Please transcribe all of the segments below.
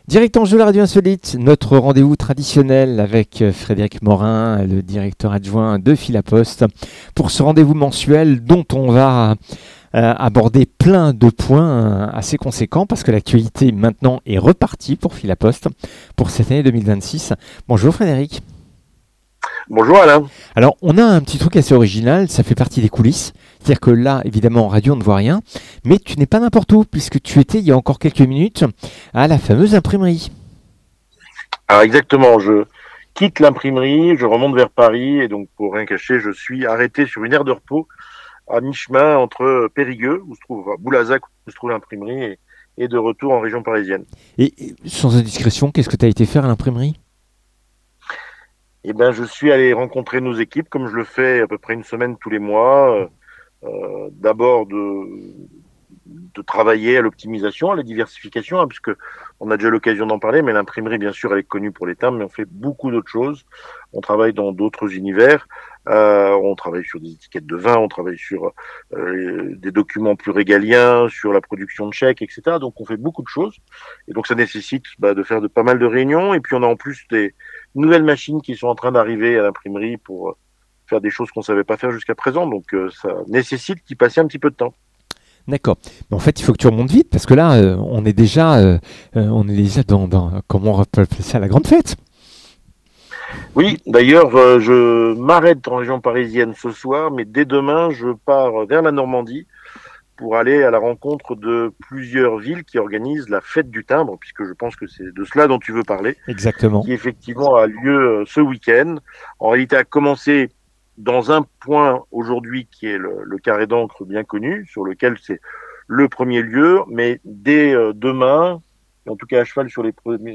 Direct en jeu, la radio insolite, notre rendez-vous traditionnel avec Frédéric Morin, le directeur adjoint de Philapost, pour ce rendez-vous mensuel dont on va aborder plein de points assez conséquents parce que l'actualité maintenant est repartie pour Philapost pour cette année 2026. Bonjour Frédéric. Bonjour Alain. Alors, on a un petit truc assez original, ça fait partie des coulisses. C'est-à-dire que là, évidemment, en radio, on ne voit rien. Mais tu n'es pas n'importe où, puisque tu étais, il y a encore quelques minutes, à la fameuse imprimerie. Alors exactement, je quitte l'imprimerie, je remonte vers Paris et donc pour rien cacher, je suis arrêté sur une aire de repos à mi-chemin entre Périgueux, où se trouve Boulazac, où se trouve l'imprimerie, et de retour en région parisienne. Et sans indiscrétion, qu'est-ce que tu as été faire à l'imprimerie ? Eh ben, je suis allé rencontrer nos équipes, comme je le fais à peu près une semaine tous les mois. D'abord de travailler à l'optimisation, à la diversification, puisque on a déjà l'occasion d'en parler, mais l'imprimerie, bien sûr, elle est connue pour les timbres, mais on fait beaucoup d'autres choses. On travaille dans d'autres univers. On travaille sur des étiquettes de vin, on travaille sur des documents plus régaliens, sur la production de chèques, etc. Donc, on fait beaucoup de choses. Et donc, ça nécessite de faire pas mal de réunions. Et puis, on a en plus des nouvelles machines qui sont en train d'arriver à l'imprimerie pour faire des choses qu'on savait pas faire jusqu'à présent. Donc, ça nécessite d'y passer un petit peu de temps. D'accord. Mais en fait, il faut que tu remontes vite, parce que là, on est déjà dans, comment on peut appeler ça, la grande fête. Oui, d'ailleurs, je m'arrête en région parisienne ce soir, mais dès demain, je pars vers la Normandie pour aller à la rencontre de plusieurs villes qui organisent la fête du timbre, puisque je pense que c'est de cela dont tu veux parler, Exactement. qui effectivement a lieu ce week-end. En réalité, a commencé dans un point aujourd'hui qui est le carré d'encre bien connu, sur lequel c'est le premier lieu, mais dès demain, en tout cas à cheval sur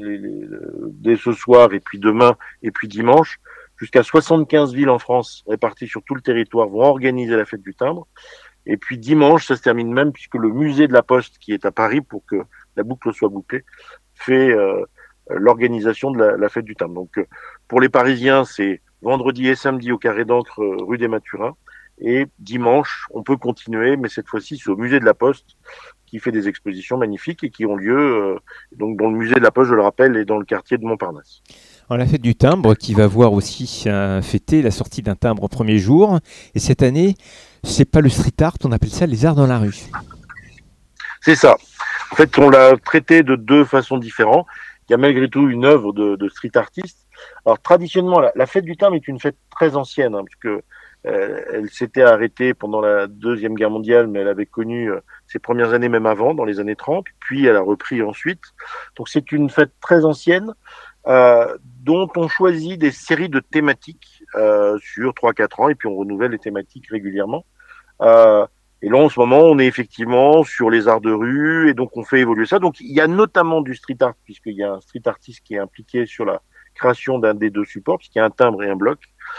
dès ce soir et puis demain et puis dimanche, jusqu'à 75 villes en France réparties sur tout le territoire vont organiser la fête du timbre. Et puis dimanche, ça se termine même puisque le musée de la Poste, qui est à Paris pour que la boucle soit bouclée, fait l'organisation de la fête du timbre. Donc pour les Parisiens, c'est vendredi et samedi au Carré d'Encre rue des Mathurins. Et dimanche, on peut continuer, mais cette fois-ci, c'est au musée de la Poste qui fait des expositions magnifiques et qui ont lieu, donc dans le musée de la Poste, je le rappelle, est dans le quartier de Montparnasse. Alors, la fête du timbre qui va voir aussi fêter la sortie d'un timbre au premier jour. Et cette année, c'est pas le street art, on appelle ça les arts dans la rue. C'est ça. En fait, on l'a traité de deux façons différentes. Il y a malgré tout une œuvre de street artiste. Alors traditionnellement, la fête du timbre est une fête très ancienne, puisque elle s'était arrêtée pendant la Deuxième Guerre mondiale, mais elle avait connu ses premières années même avant, dans les années 30, puis elle a repris ensuite. Donc c'est une fête très ancienne, dont on choisit des séries de thématiques sur 3-4 ans, et puis on renouvelle les thématiques régulièrement. Et là, en ce moment, on est effectivement sur les arts de rue, et donc on fait évoluer ça. Donc il y a notamment du street art, puisqu'il y a un street artiste qui est impliqué sur la création d'un des deux supports, puisqu'il y a un timbre et un bloc.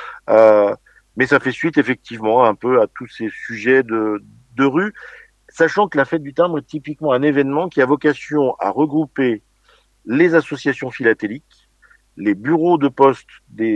Mais ça fait suite effectivement un peu à tous ces sujets de rue, sachant que la fête du timbre est typiquement un événement qui a vocation à regrouper les associations philatéliques, les bureaux de poste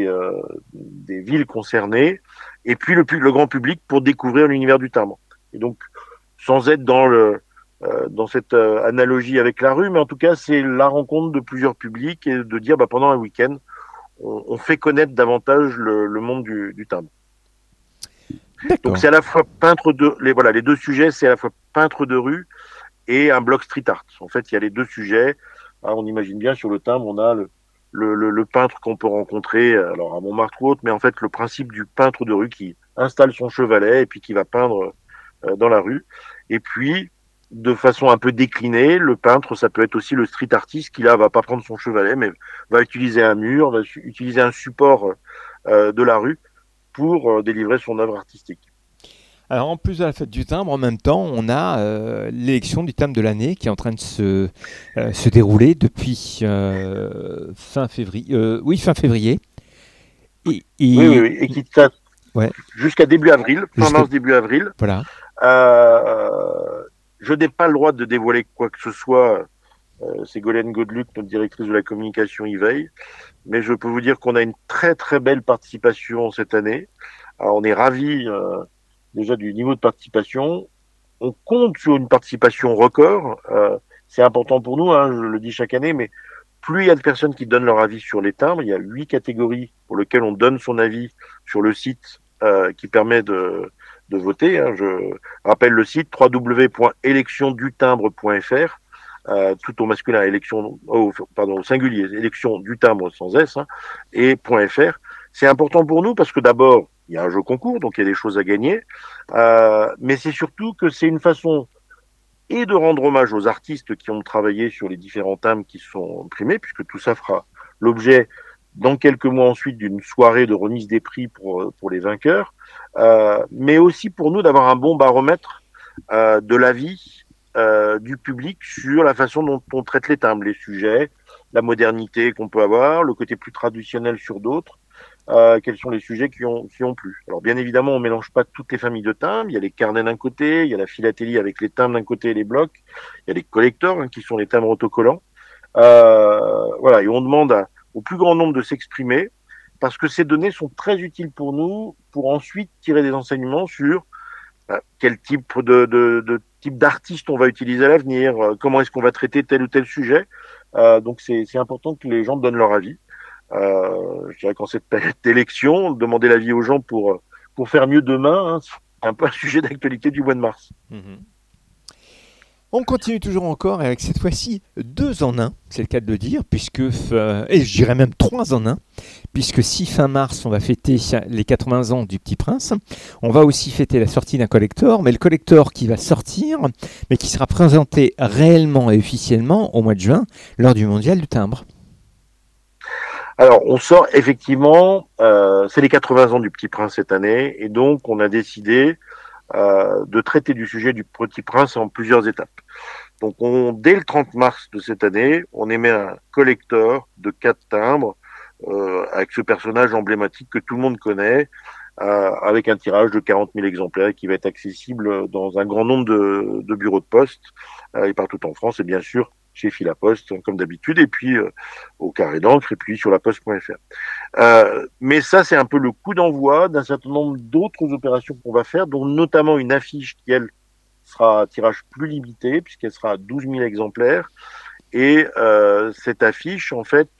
des villes concernées, et puis le grand public pour découvrir l'univers du timbre. Et donc, sans être dans cette analogie avec la rue, mais en tout cas, c'est la rencontre de plusieurs publics et de dire pendant un week-end, on fait connaître davantage le monde du timbre. D'accord. Donc c'est à la fois les deux sujets, c'est à la fois peintre de rue et un bloc street art. En fait, il y a les deux sujets. On imagine bien sur le timbre, on a le peintre qu'on peut rencontrer, alors à Montmartre ou autre, mais en fait le principe du peintre de rue qui installe son chevalet et puis qui va peindre dans la rue. Et puis, de façon un peu déclinée, le peintre, ça peut être aussi le street artiste qui là va pas prendre son chevalet, mais va utiliser un mur, va utiliser un support de la rue pour délivrer son œuvre artistique. Alors, en plus de la fête du timbre, en même temps, on a l'élection du timbre de l'année qui est en train de se dérouler depuis fin février. Fin février. Oui, et qui jusqu'à début avril, fin mars, début avril. Voilà. Je n'ai pas le droit de dévoiler quoi que ce soit. Ségolène Godeluc, notre directrice de la communication, y veille. Mais je peux vous dire qu'on a une très très belle participation cette année. Alors, on est ravis déjà du niveau de participation. On compte sur une participation record. C'est important pour nous, je le dis chaque année, mais plus il y a de personnes qui donnent leur avis sur les timbres, il y a 8 catégories pour lesquelles on donne son avis sur le site qui permet de voter. Hein. Je rappelle le site www.électiondutimbre.fr, tout au masculin, au singulier, élection du timbre sans S, hein, et .fr. C'est important pour nous parce que d'abord, il y a un jeu concours, donc il y a des choses à gagner, mais c'est surtout que c'est une façon et de rendre hommage aux artistes qui ont travaillé sur les différents timbres qui sont primés, puisque tout ça fera l'objet dans quelques mois ensuite d'une soirée de remise des prix pour les vainqueurs, mais aussi pour nous d'avoir un bon baromètre de l'avis du public sur la façon dont on traite les timbres, les sujets, la modernité qu'on peut avoir, le côté plus traditionnel sur d'autres. Quels sont les sujets qui ont plu. Alors bien évidemment, on mélange pas toutes les familles de timbres. Il y a les carnets d'un côté, il y a la philatélie avec les timbres d'un côté et les blocs. Il y a les collectors, hein, qui sont les timbres autocollants. Voilà, et on demande au plus grand nombre de s'exprimer parce que ces données sont très utiles pour nous pour ensuite tirer des enseignements sur quel type de type d'artiste on va utiliser à l'avenir, comment est-ce qu'on va traiter tel ou tel sujet. Donc c'est important que les gens donnent leur avis. Je dirais qu'en cette période d'élection, demander l'avis aux gens pour faire mieux demain, hein, c'est un peu un sujet d'actualité du mois de mars. Mmh. On continue toujours encore avec cette fois-ci 2 en 1, c'est le cas de le dire, puisque, et je dirais même 3 en 1, puisque si fin mars on va fêter les 80 ans du Petit Prince, on va aussi fêter la sortie d'un collector, mais le collector qui va sortir, mais qui sera présenté réellement et officiellement au mois de juin lors du Mondial du Timbre. Alors, on sort effectivement, c'est les 80 ans du Petit Prince cette année, et donc on a décidé de traiter du sujet du Petit Prince en plusieurs étapes. Donc, dès le 30 mars de cette année, on émet un collector de 4 timbres avec ce personnage emblématique que tout le monde connaît, avec un tirage de 40 000 exemplaires qui va être accessible dans un grand nombre de bureaux de poste et partout en France, et bien sûr chez Filaposte, comme d'habitude, et puis au Carré d'encre, et puis sur laposte.fr. Mais ça, c'est un peu le coup d'envoi d'un certain nombre d'autres opérations qu'on va faire, dont notamment une affiche qui, elle, sera à tirage plus limité, puisqu'elle sera à 12 000 exemplaires. Et cette affiche, en fait,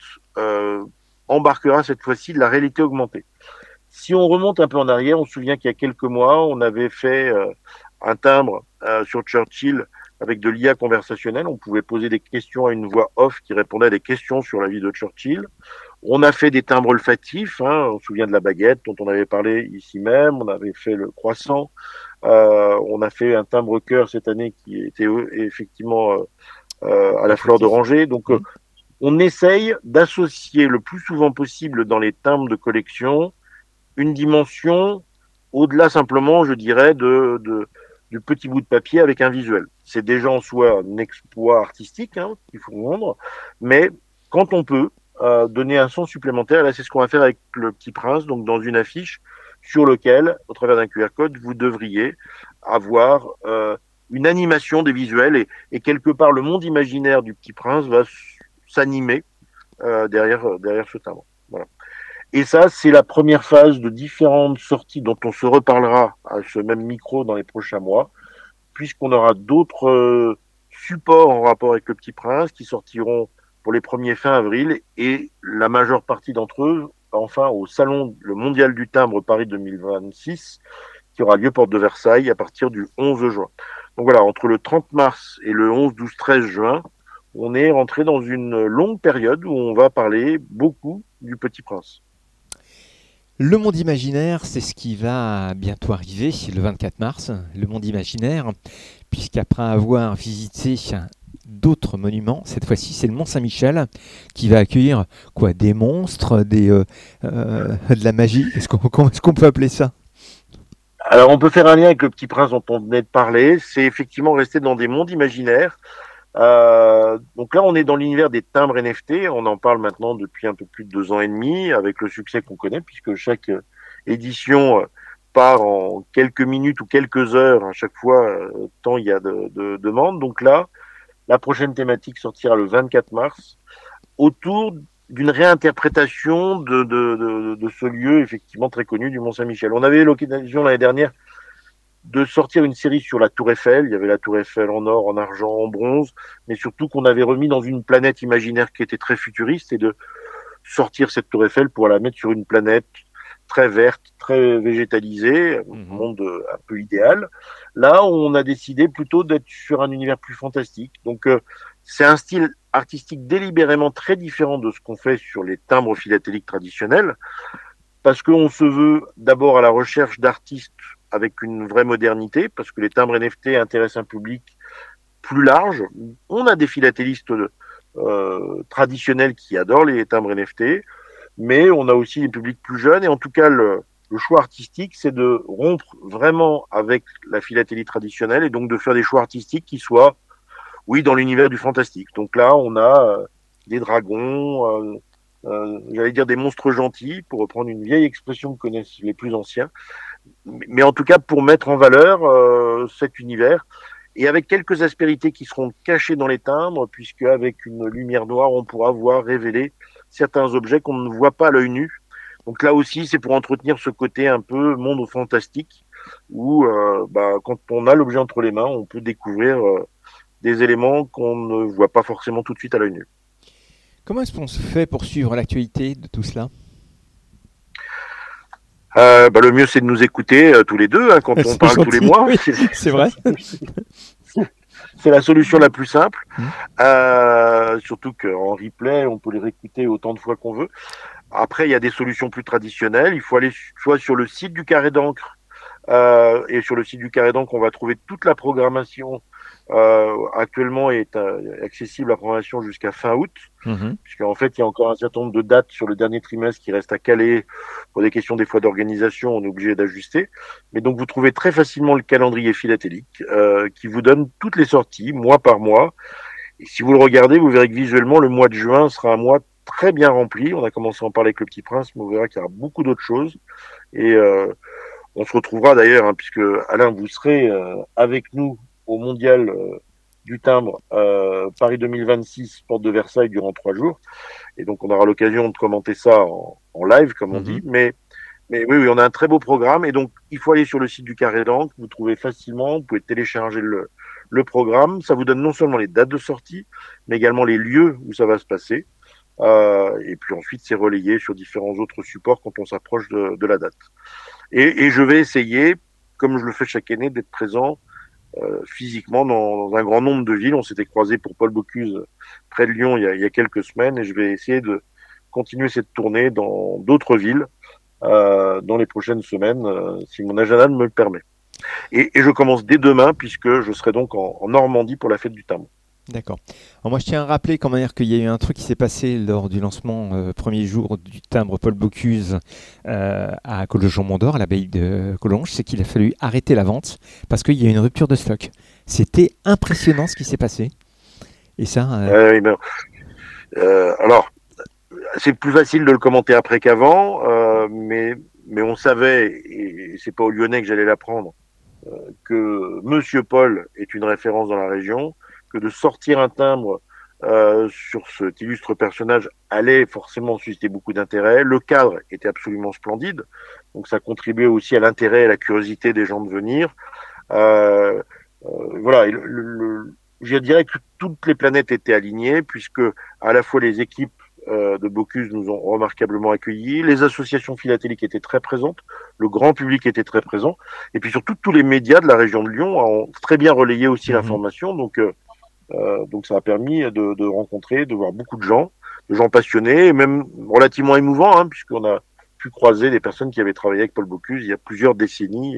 embarquera cette fois-ci de la réalité augmentée. Si on remonte un peu en arrière, on se souvient qu'il y a quelques mois, on avait fait un timbre sur Churchill avec de l'IA conversationnelle. On pouvait poser des questions à une voix off qui répondait à des questions sur la vie de Churchill. On a fait des timbres olfactifs, hein, on se souvient de la baguette dont on avait parlé ici même, on avait fait le croissant, on a fait un timbre cœur cette année qui était effectivement à la fleur d'oranger. Donc on essaye d'associer le plus souvent possible dans les timbres de collection une dimension au-delà simplement, je dirais, du petit bout de papier avec un visuel. C'est déjà en soi un exploit artistique, hein, qu'il faut rendre, mais quand on peut donner un son supplémentaire, là c'est ce qu'on va faire avec le Petit Prince, donc dans une affiche sur lequel, au travers d'un QR code, vous devriez avoir une animation des visuels et quelque part le monde imaginaire du Petit Prince va s'animer derrière ce timbre. Voilà. Et ça, c'est la première phase de différentes sorties dont on se reparlera à ce même micro dans les prochains mois, puisqu'on aura d'autres supports en rapport avec le Petit Prince qui sortiront pour les premiers fin avril et la majeure partie d'entre eux, enfin, au salon, le Mondial du Timbre Paris 2026, qui aura lieu porte de Versailles à partir du 11 juin. Donc voilà, entre le 30 mars et le 11, 12, 13 juin, on est rentré dans une longue période où on va parler beaucoup du Petit Prince. Le monde imaginaire, c'est ce qui va bientôt arriver, le 24 mars, le monde imaginaire, puisqu'après avoir visité d'autres monuments, cette fois-ci c'est le Mont Saint-Michel qui va accueillir quoi, des monstres, de la magie, comment est-ce qu'on peut appeler ça? Alors on peut faire un lien avec le Petit Prince dont on venait de parler, c'est effectivement rester dans des mondes imaginaires. Donc là, on est dans l'univers des timbres NFT. On en parle maintenant depuis un peu plus de 2 ans et demi, avec le succès qu'on connaît, puisque chaque édition part en quelques minutes ou quelques heures à chaque fois, tant il y a de demandes. Donc là, la prochaine thématique sortira le 24 mars, autour d'une réinterprétation de ce lieu effectivement très connu du Mont Saint-Michel. On avait eu l'occasion l'année dernière de sortir une série sur la Tour Eiffel. Il y avait la Tour Eiffel en or, en argent, en bronze, mais surtout qu'on avait remis dans une planète imaginaire qui était très futuriste, et de sortir cette Tour Eiffel pour la mettre sur une planète très verte, très végétalisée, un monde un peu idéal. Là, on a décidé plutôt d'être sur un univers plus fantastique. Donc, c'est un style artistique délibérément très différent de ce qu'on fait sur les timbres philatéliques traditionnels, parce qu'on se veut d'abord à la recherche d'artistes avec une vraie modernité, parce que les timbres NFT intéressent un public plus large. On a des philatélistes traditionnels qui adorent les timbres NFT, mais on a aussi des publics plus jeunes, et en tout cas le choix artistique, c'est de rompre vraiment avec la philatélie traditionnelle, et donc de faire des choix artistiques qui soient, oui, dans l'univers du fantastique. Donc là, on a des dragons, j'allais dire des monstres gentils, pour reprendre une vieille expression que connaissent les plus anciens, mais en tout cas pour mettre en valeur cet univers, et avec quelques aspérités qui seront cachées dans les timbres, puisque avec une lumière noire, on pourra voir révéler certains objets qu'on ne voit pas à l'œil nu. Donc là aussi, c'est pour entretenir ce côté un peu monde fantastique, où quand on a l'objet entre les mains, on peut découvrir des éléments qu'on ne voit pas forcément tout de suite à l'œil nu. Comment est-ce qu'on se fait pour suivre l'actualité de tout cela? Le mieux, c'est de nous écouter tous les deux, quand on parle gentil, tous les mois. Oui, c'est vrai. C'est la solution la plus simple. Surtout qu'en replay, on peut les réécouter autant de fois qu'on veut. Après, il y a des solutions plus traditionnelles. Il faut aller soit sur le site du Carré d'encre, et sur le site du Carré d'encre, on va trouver toute la programmation. Actuellement est accessible la programmation jusqu'à fin août, puisqu'en fait il y a encore un certain nombre de dates sur le dernier trimestre qui restent à caler pour des questions des fois d'organisation, on est obligé d'ajuster. Mais donc vous trouvez très facilement le calendrier philatélique qui vous donne toutes les sorties mois par mois. Et si vous le regardez, vous verrez que visuellement le mois de juin sera un mois très bien rempli. On a commencé à en parler avec le Petit Prince, mais vous verrez qu'il y aura beaucoup d'autres choses. Et on se retrouvera d'ailleurs, puisque Alain, vous serez avec nous au mondial du timbre Paris 2026, porte de Versailles, durant 3 jours. Et donc, on aura l'occasion de commenter ça en live, comme on dit. Mais oui, on a un très beau programme. Et donc, il faut aller sur le site du Carré d'encre. Vous trouvez facilement. Vous pouvez télécharger le programme. Ça vous donne non seulement les dates de sortie, mais également les lieux où ça va se passer. Et puis ensuite, c'est relayé sur différents autres supports quand on s'approche de la date. Et je vais essayer, comme je le fais chaque année, d'être présent physiquement dans un grand nombre de villes. On s'était croisé pour Paul Bocuse près de Lyon il y a quelques semaines, et je vais essayer de continuer cette tournée dans d'autres villes dans les prochaines semaines, si mon agenda me le permet. Et je commence dès demain, puisque je serai donc en Normandie pour la fête du timbre. D'accord. Alors moi, je tiens à rappeler quand même qu'il y a eu un truc qui s'est passé lors du lancement premier jour du timbre Paul Bocuse à Collonges-Mont-d'Or, à l'abbaye de Collonges, c'est qu'il a fallu arrêter la vente parce qu'il y a eu une rupture de stock. C'était impressionnant ce qui s'est passé. Et ça. Alors, c'est plus facile de le commenter après qu'avant, mais on savait, et c'est pas aux Lyonnais que j'allais l'apprendre, que Monsieur Paul est une référence dans la région, que de sortir un timbre sur cet illustre personnage allait forcément susciter beaucoup d'intérêt. Le cadre était absolument splendide, donc ça contribuait aussi à l'intérêt et à la curiosité des gens de venir. Voilà, je dirais que toutes les planètes étaient alignées, puisque à la fois les équipes de Bocuse nous ont remarquablement accueillis, les associations philatéliques étaient très présentes, le grand public était très présent, et puis surtout tous les médias de la région de Lyon ont très bien relayé aussi l'information, donc ça a permis de rencontrer, de voir beaucoup de gens passionnés, et même relativement émouvants, puisqu'on a pu croiser des personnes qui avaient travaillé avec Paul Bocuse il y a plusieurs décennies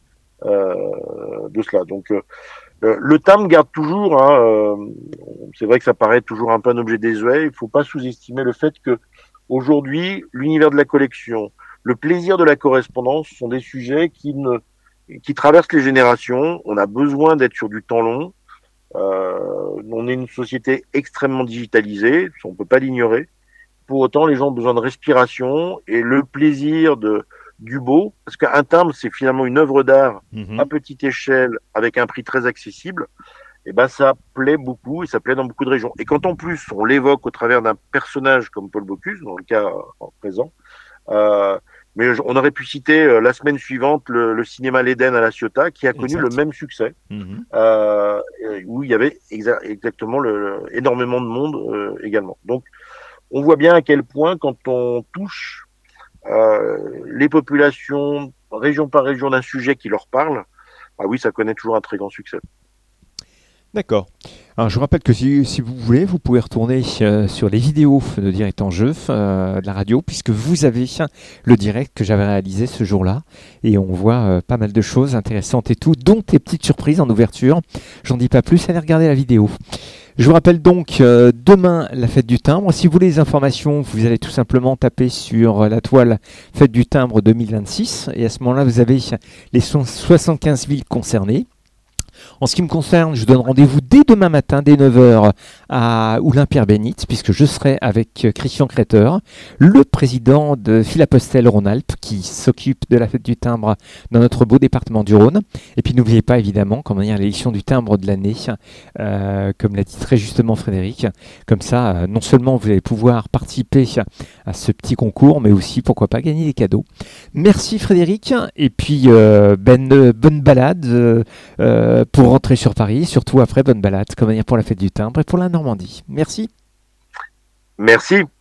de cela. Donc le timbre garde toujours, c'est vrai que ça paraît toujours un peu un objet désuet, il ne faut pas sous-estimer le fait que aujourd'hui, l'univers de la collection, le plaisir de la correspondance sont des sujets qui traversent les générations. On a besoin d'être sur du temps long. On est une société extrêmement digitalisée, on ne peut pas l'ignorer. Pour autant, les gens ont besoin de respiration, et le plaisir du beau, parce qu'un timbre, c'est finalement une œuvre d'art à petite échelle avec un prix très accessible, et ça plaît beaucoup, et ça plaît dans beaucoup de régions. Et quand en plus on l'évoque au travers d'un personnage comme Paul Bocuse, dans le cas présent, Mais on aurait pu citer la semaine suivante le cinéma L'Éden à La Ciotat, qui a connu le même succès, où il y avait exactement énormément de monde également. Donc, on voit bien à quel point, quand on touche les populations, région par région, d'un sujet qui leur parle, ah oui, ça connaît toujours un très grand succès. D'accord. Alors, je vous rappelle que si vous voulez, vous pouvez retourner sur les vidéos de Direct en Jeu de la radio, puisque vous avez le direct que j'avais réalisé ce jour-là. Et on voit pas mal de choses intéressantes et tout, dont des petites surprises en ouverture. J'en dis pas plus, allez regarder la vidéo. Je vous rappelle donc demain la fête du timbre. Si vous voulez des informations, vous allez tout simplement taper sur la toile fête du timbre 2026. Et à ce moment-là, vous avez les 75 villes concernées. En ce qui me concerne, je donne rendez-vous dès demain matin, dès 9h, à Oulin-Pierre-Bénite, puisque je serai avec Christian Créteur, le président de Philapostel Rhône-Alpes, qui s'occupe de la fête du timbre dans notre beau département du Rhône. Et puis n'oubliez pas, évidemment, qu'en manière l'élection du timbre de l'année, comme l'a dit très justement Frédéric, comme ça, non seulement vous allez pouvoir participer à ce petit concours, mais aussi, pourquoi pas, gagner des cadeaux. Merci Frédéric, et puis bonne balade pour rentrer sur Paris, surtout après bonne balade, comme manière pour la fête du timbre et pour la Normandie. Merci. Merci.